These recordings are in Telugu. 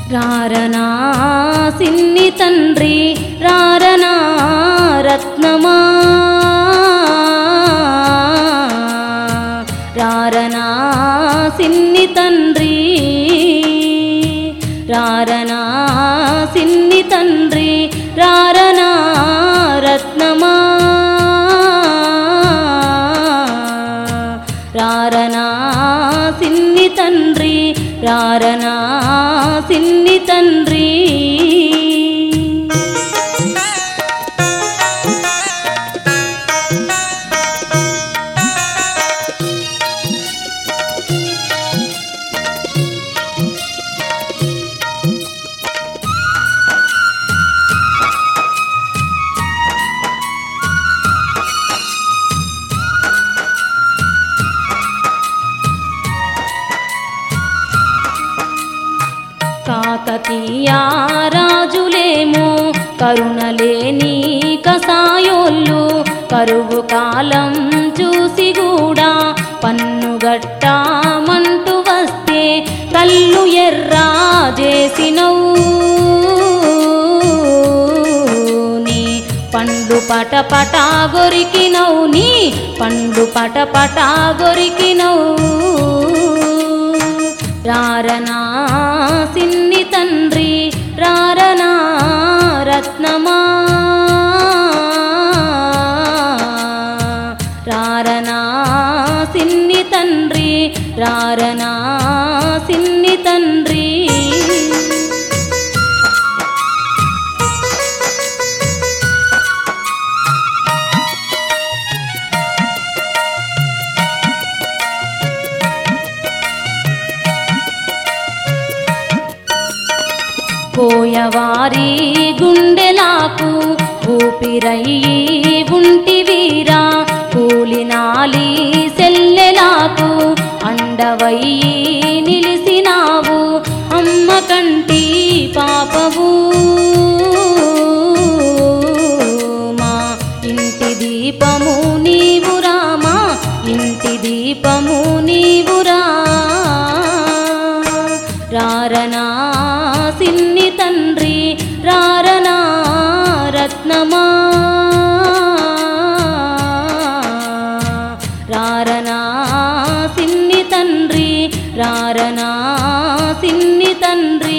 రారనా సిన్ని తండ్రి రారనా రత్నమా రారనా సిన్ని తండ్రి రారనా సిన్ని తండ్రి రారనా రత్నమా రారనా సిన్ని తండ్రి రారనా సిన్ని తండ్రి కాకతీయ రాజులేమో కరుణలేని కసాయోళ్ళు కరువు కాలం చూసి కూడా పన్నుగట్టామంటూ వస్తే కళ్ళు ఎర్రా చేసినవు నీ పండు పటపట గొరికినవు నీ పండు పటపట గొరికినవు రారనా సిన్ని తండ్రి రారనా రత్నమా రారనా సిన్ని తండ్రి రారనా సిన్ని తండ్రి కోయవారి గుండెలాకు ఊపిరయ్యి ఉంటివీరా కూలినాలి సెల్లెలాకు అండవయ్యి నిలిసినావు అమ్మ కంటి పాపవు మా ఇంటి దీపము నీవురా మా ఇంటి దీపము నీవురా రారనా సిన్ని తండ్రి రారనా రత్నమా రారనా సిన్ని తండ్రి రారనా సిన్ని తండ్రి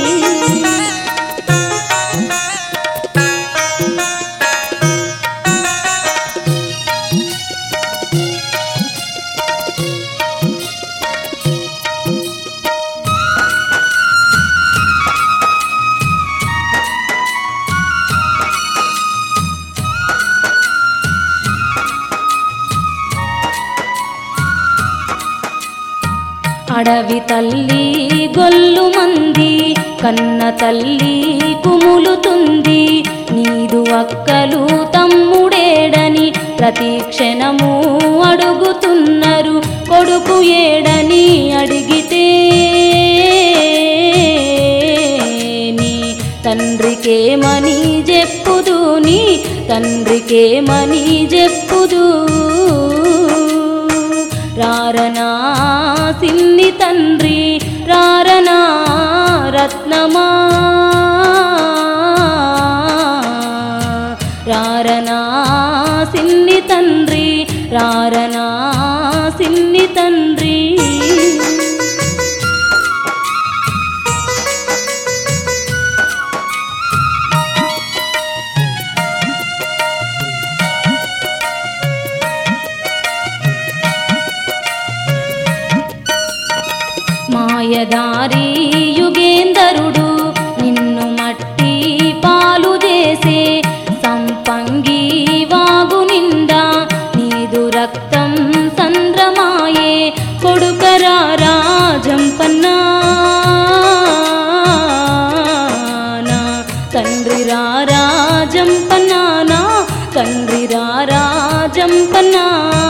అడవి తల్లి గొల్లు మంది కన్న తల్లి కుములుతుంది నీదు అక్కలు తమ్ముడేడని ప్రతి క్షణము అడుగుతున్నారు కొడుకు ఏడని అడిగితే నీ తండ్రికేమని చెప్పుదు నీ తండ్రికేమని చెప్పుదు రారనా సిన్ని తండ్రి రారనా రత్నమా రారనా సిన్ని తండ్రి రారనా సిన్ని తండ్రి మాయదారి యుగేందరుడు నిన్ను మట్టి పాలు చేసే సంపంగి వాగు నిండా నీదు రక్తం సంద్రమాయే కొడుకరా రాజంపన్నా తండ్రి రాజంపన్నా నా తండ్రి రాజంపన్నా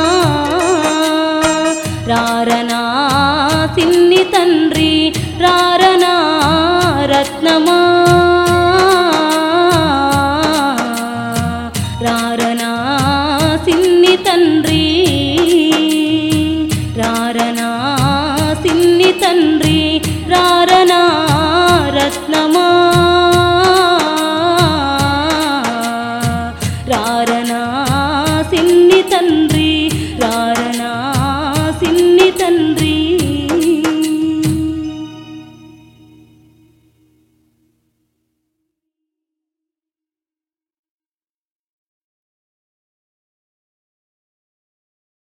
రారనా సిన్ని తండ్రి రారనా రత్నమా రారనా సిన్ని తండ్రి రారనా సిన్ని తండ్రి